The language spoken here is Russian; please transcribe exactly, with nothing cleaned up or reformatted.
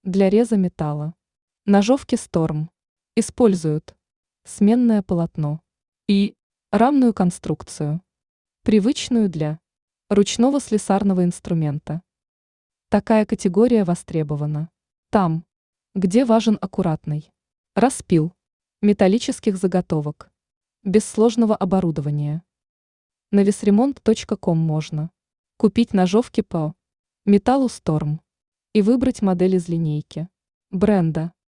Для реза металла. Ножовки Storm используют сменное полотно и рамную конструкцию, привычную для ручного слесарного инструмента. Такая категория востребована там, где важен аккуратный распил металлических заготовок, без сложного оборудования. На весремонт точка ком можно купить ножовки по металлу Storm и выбрать модель из линейки бренда